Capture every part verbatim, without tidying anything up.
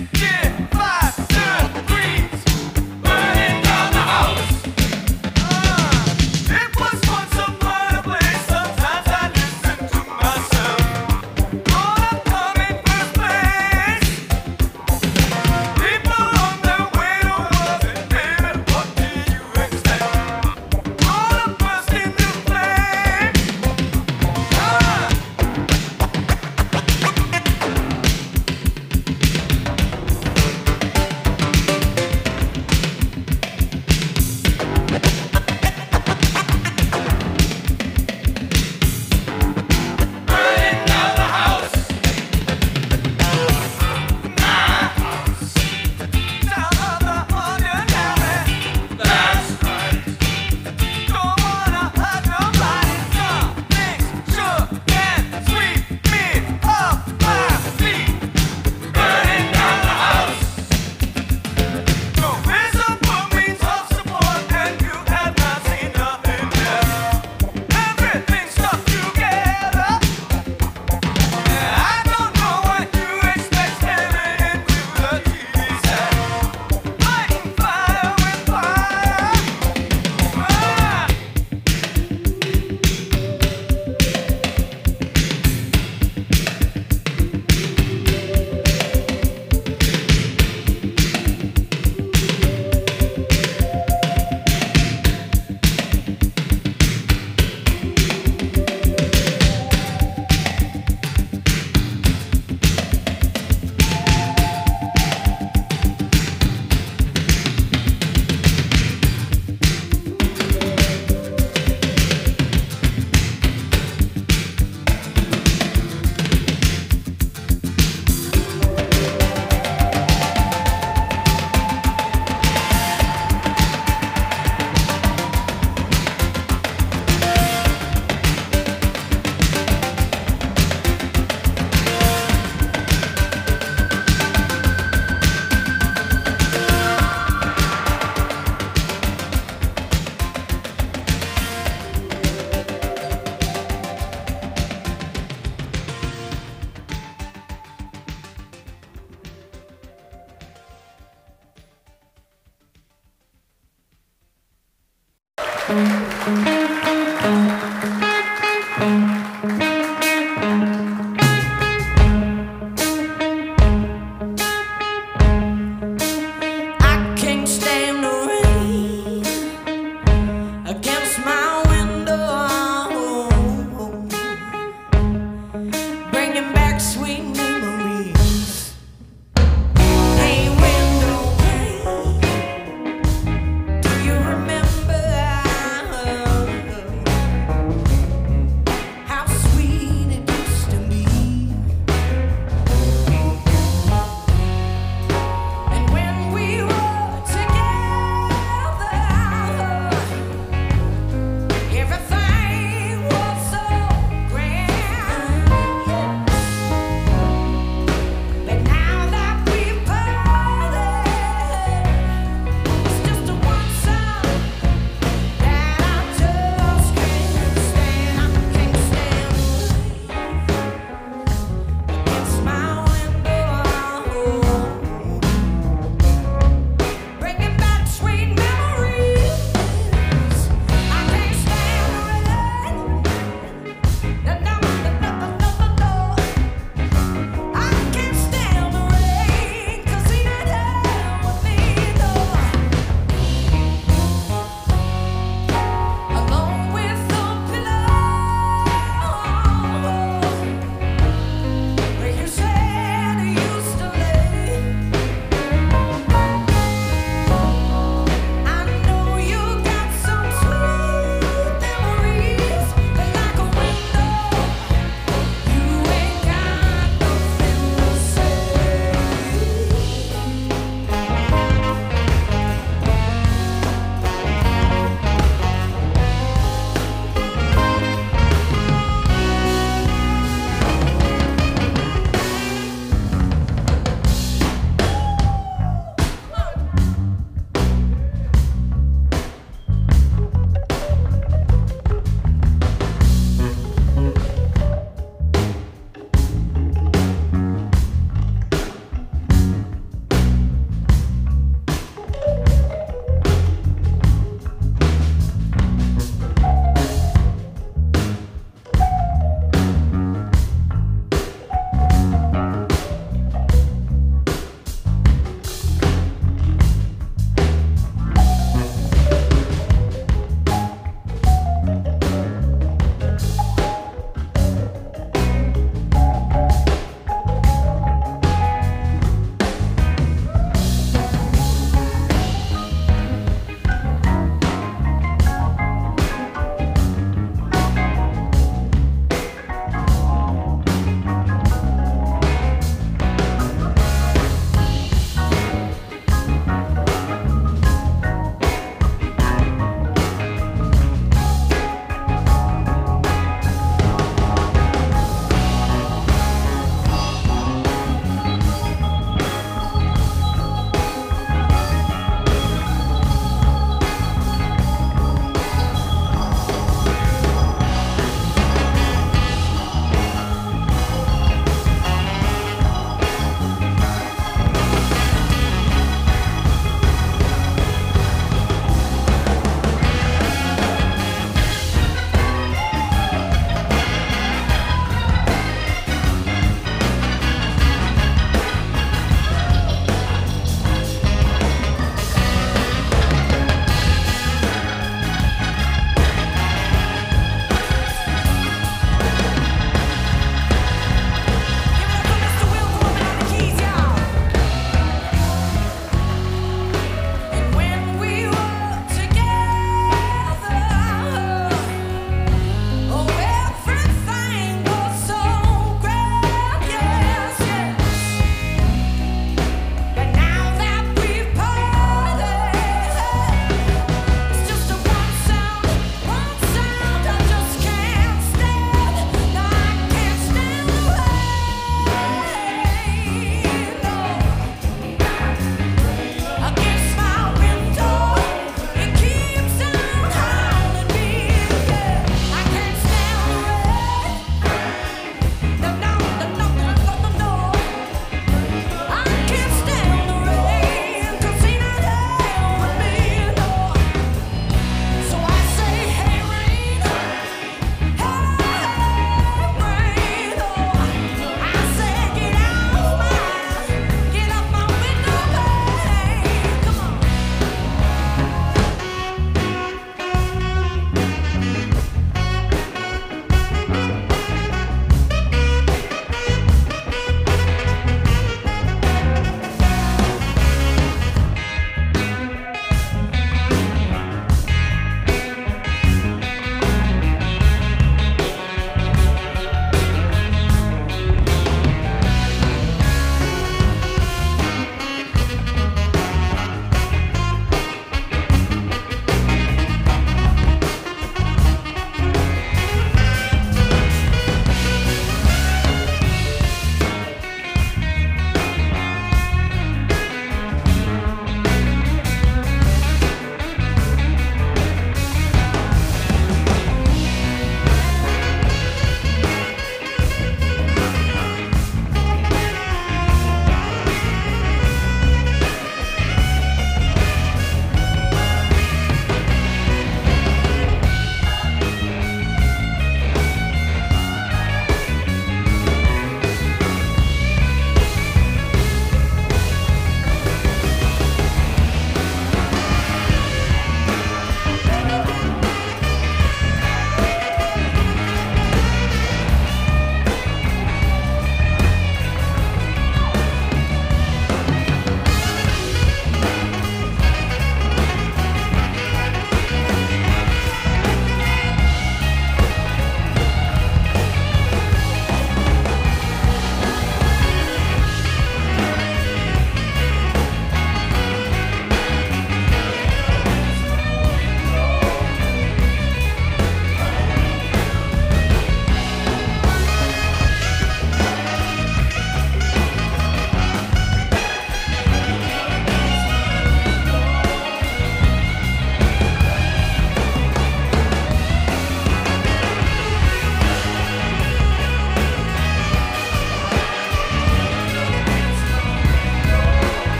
Remember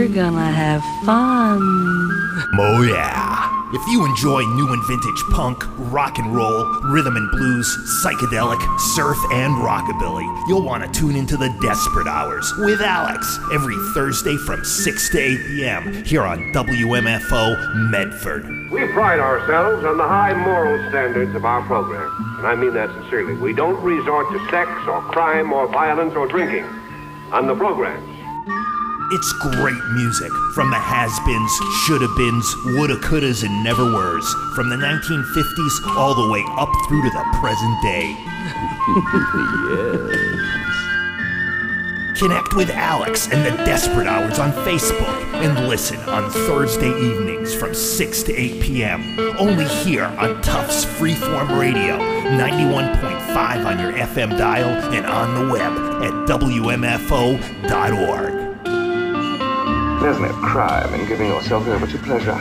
we're gonna have fun. Oh yeah. If you enjoy new and vintage punk, rock and roll, rhythm and blues, psychedelic, surf, and rockabilly, you'll want to tune into the Desperate Hours with Alex every Thursday from six to eight p.m. here on W M F O Medford. We pride ourselves on the high moral standards of our program, and I mean that sincerely. We don't resort to sex or crime or violence or drinking on the programs. It's great music from the has-beens, shoulda-beens, woulda-couldas, and never-weres, from the nineteen fifties all the way up through to the present day. Yes. Connect with Alex and the Desperate Hours on Facebook and listen on Thursday evenings from six to eight p.m. only here on Tufts Freeform Radio, ninety-one point five on your F M dial and on the web at W M F O dot org. There's no crime in giving yourself over to pleasure.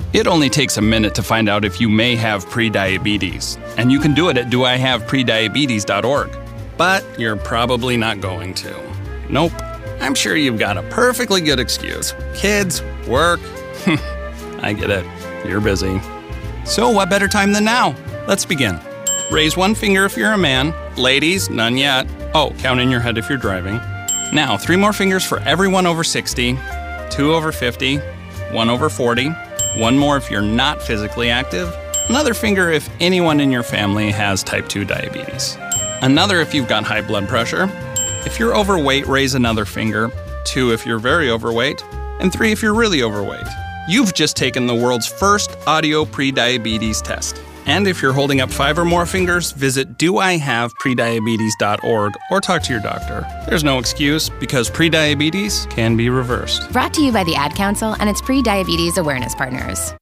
It only takes a minute to find out if you may have prediabetes, and you can do it at do I have prediabetes dot org. But you're probably not going to. Nope. I'm sure you've got a perfectly good excuse. Kids, work. I get it. You're busy. So what better time than now? Let's begin. Raise one finger if you're a man. Ladies, none yet. Oh, count in your head if you're driving. Now, three more fingers for everyone over sixty, two over fifty, one over forty, one more if you're not physically active, another finger if anyone in your family has type two diabetes, another if you've got high blood pressure. If you're overweight, raise another finger, two if you're very overweight, and three if you're really overweight. You've just taken the world's first audio prediabetes test. And if you're holding up five or more fingers, visit do I have prediabetes dot org or talk to your doctor. There's no excuse because prediabetes can be reversed. Brought to you by the Ad Council and its pre-diabetes awareness partners.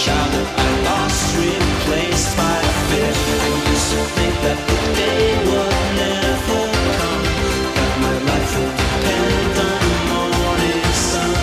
child that I lost, replaced by fear. I used to think that the day would never come, that my life would depend on the morning sun.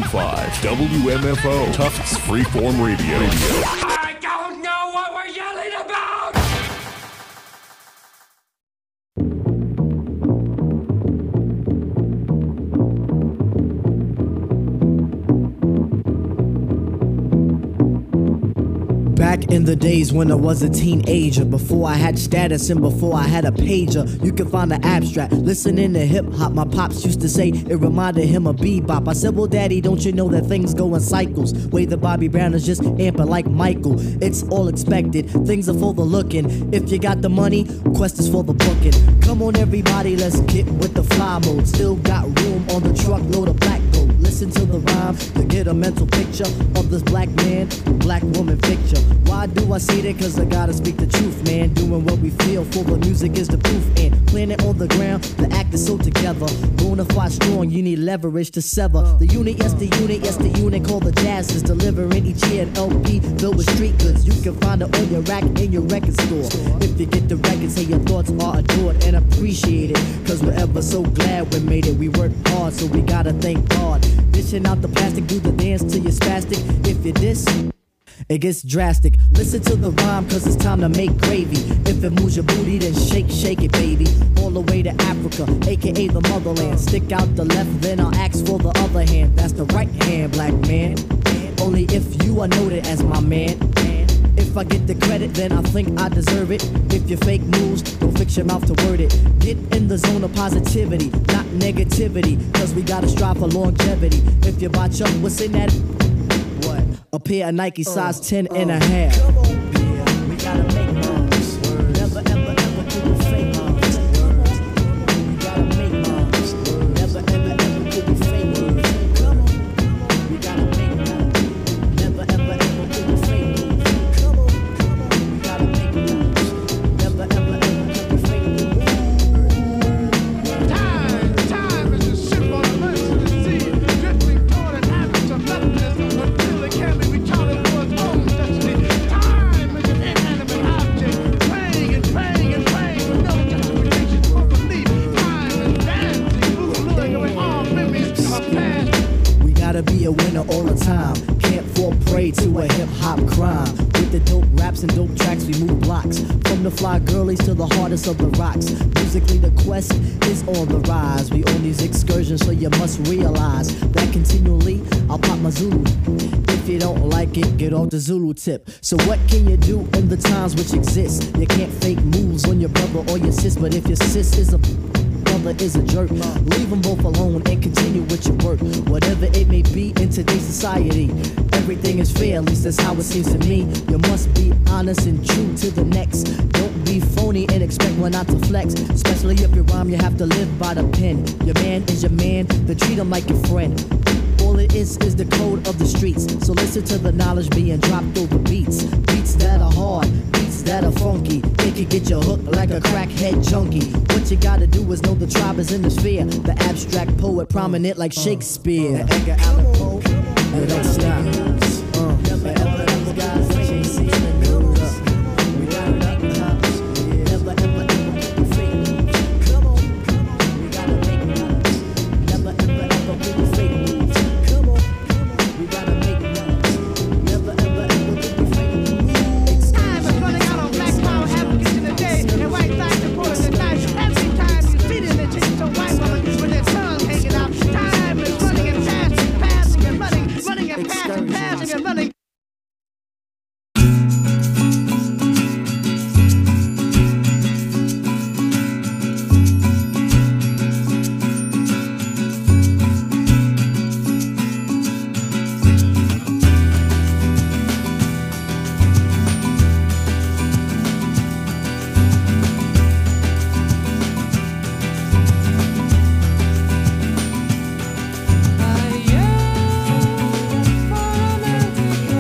five W M F O, Tufts Freeform Radio. I don't know what we're yelling about! Back in the days when I was a teenager, before I had status and before I had a pager, you can find the abstract. Listening to hip hop, my pops used to say it reminded him of bebop. I said, well, daddy, don't you know that things go in cycles? Way the Bobby Brown is just amping like Michael. It's all expected, things are for the looking. If you got the money, quest is for the booking. Come on, everybody, let's get with the fly mode. Still got room on the truckload of black gold. Listen to the rhyme to get a mental picture of this black man, black woman picture. Why do I say that? Cause I gotta speak the truth, man. Doing what we feel for the music is the proof. And planet on the ground, the act is so together. Bonafide strong, you need leverage to sever. The unit, yes, the unit, yes, the unit called the Jazz is delivering each year an L P filled with street goods. You can find it on your rack in your record store. If you get the record, say your thoughts are adored and appreciated. Cause we're ever so glad we made it. We work hard, so we gotta thank God. Dishing out the plastic, do the dance till you're spastic. If you diss, it gets drastic. Listen to the rhyme, cause it's time to make gravy. If it moves your booty, then shake, shake it, baby. All the way to Africa, aka the motherland. Stick out the left, then I'll ask for the other hand. That's the right hand, black man. Only if you are noted as my man. If I get the credit, then I think I deserve it. If you fake moves, don't fix your mouth to word it. Get in the zone of positivity, not negativity. Cause we gotta strive for longevity. If you botch up, what's in that? What? A pair of Nike size ten and a half. Come on, yeah, we gotta make moves. Never, ever, ever do we fake moves. We gotta make moves. Never, ever, ever do we fake moves. Come on, we gotta make moves. Never, ever, ever do we fake moves. Come on, we gotta make moves. Never, ever, ever do we fake moves. Time, time is a ship on the mercy of the sea, drifting toward an average of nothingness until it can be retarded for its own destiny. Time is an inanimate object, praying and praying and praying with no justification for belief. Time is dancing, luring away all memories of past. We gotta be a winner all the time. Can't fall prey to a hip hop crime. With the dope raps and dope tracks, we move blocks. From the fly girlies to the hardest of the rocks. Musically, the quest is on the rise. We on these excursions, so you must realize that continually I'll pop my Zulu. If you don't like it, get off the Zulu tip. So what can you do in the times which exist? You can't fake moves on your brother or your sis, but if your sis is a brother is a jerk, leave them both alone and continue with your work. Whatever it may be in today's society, everything is fair, at least that's how it seems to me. You must be honest and true to the next. Don't be phony and expect one not to flex. Especially if you rhyme, you have to live by the pen. Your man is your man, then treat him like your friend. All it is is the code of the streets. So listen to the knowledge being dropped over beats. Beats that are hard, beats that are funky. It can get you hooked like a crackhead junkie. What you gotta do is know the tribe is in the sphere. The abstract poet prominent like Shakespeare. The Edgar Allan Poe, it don't stop. Uh, never ever ever guys like J C and the news. We gotta make moves. Never ever ever do fake moves. Come on, we gotta make moves. Never ever ever do fake moves. Come on, we gotta make moves. Never ever ever do fake moves. Time is running out on black power advocates in the day, and white side supporters at night. Every time you see them, they change to white women with their tongue hanging out. Time is running and passing, passing and running, running and passing, passing and running. I yearn for romantic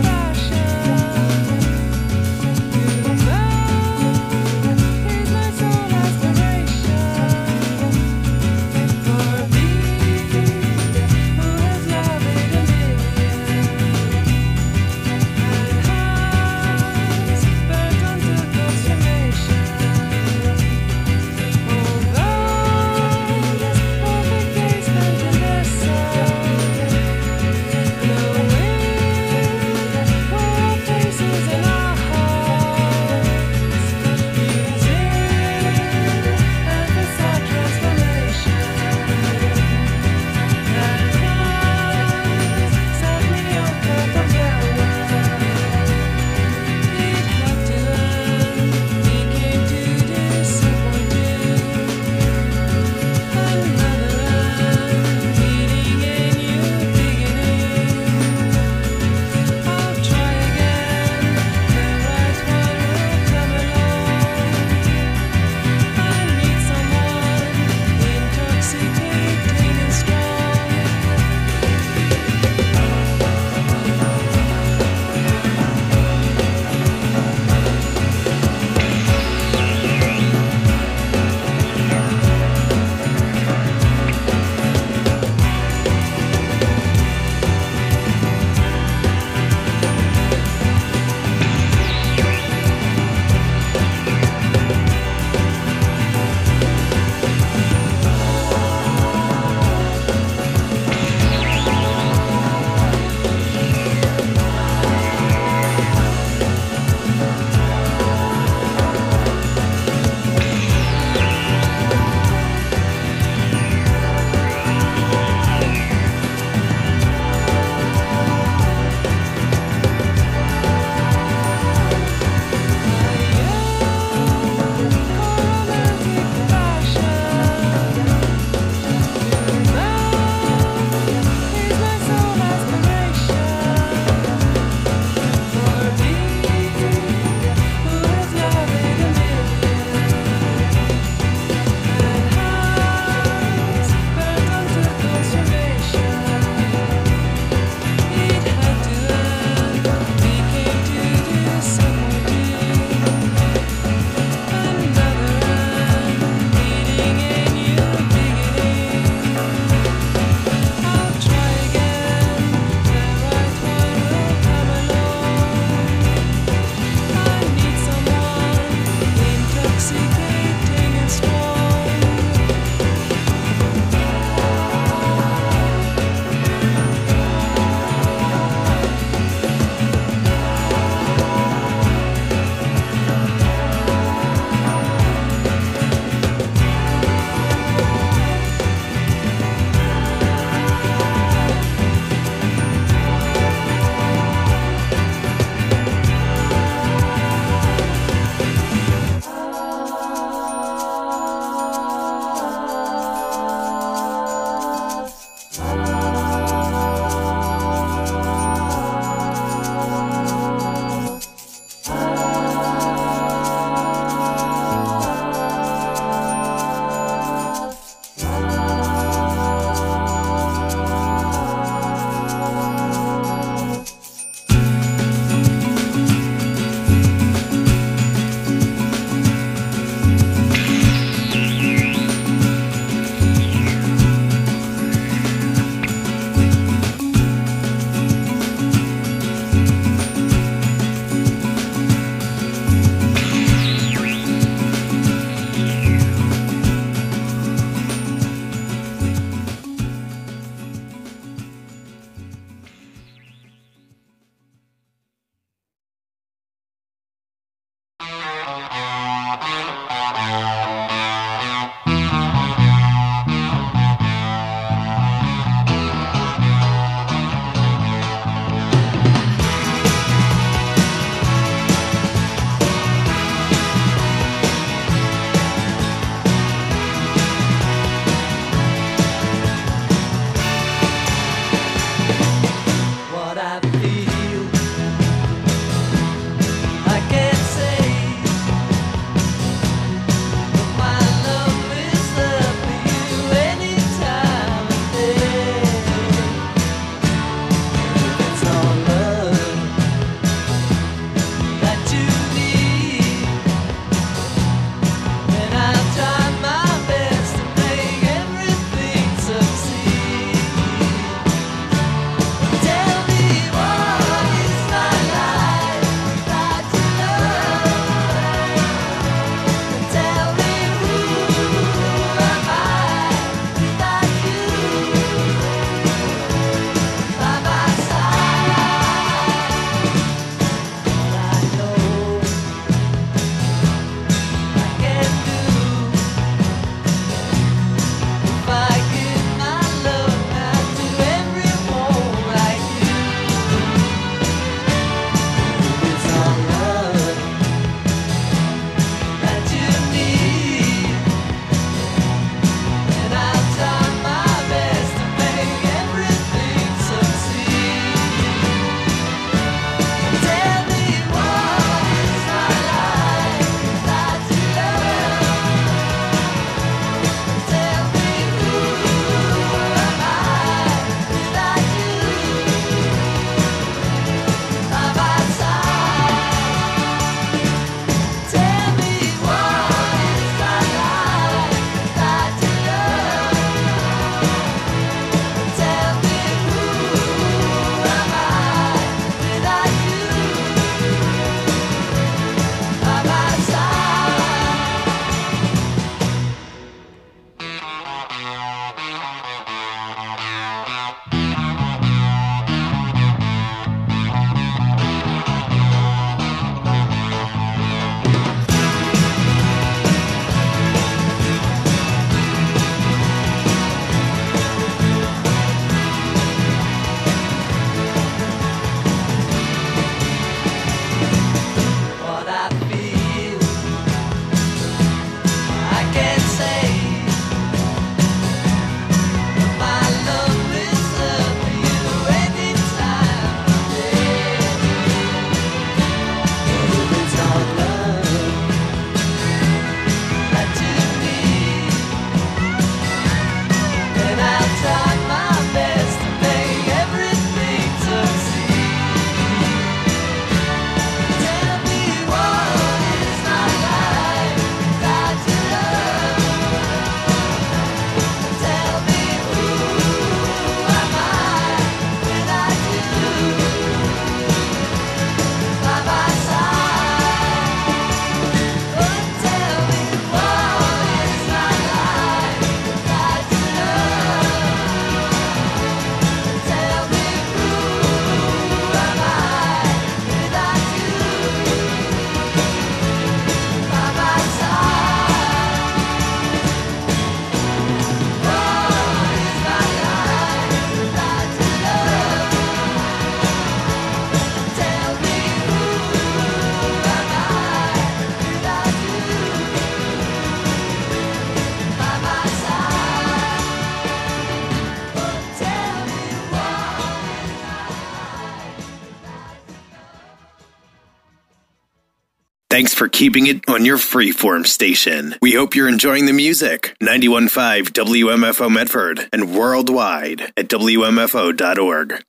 Thanks for keeping it on your freeform station. We hope you're enjoying the music. ninety-one point five W M F O Medford and worldwide at W M F O dot org.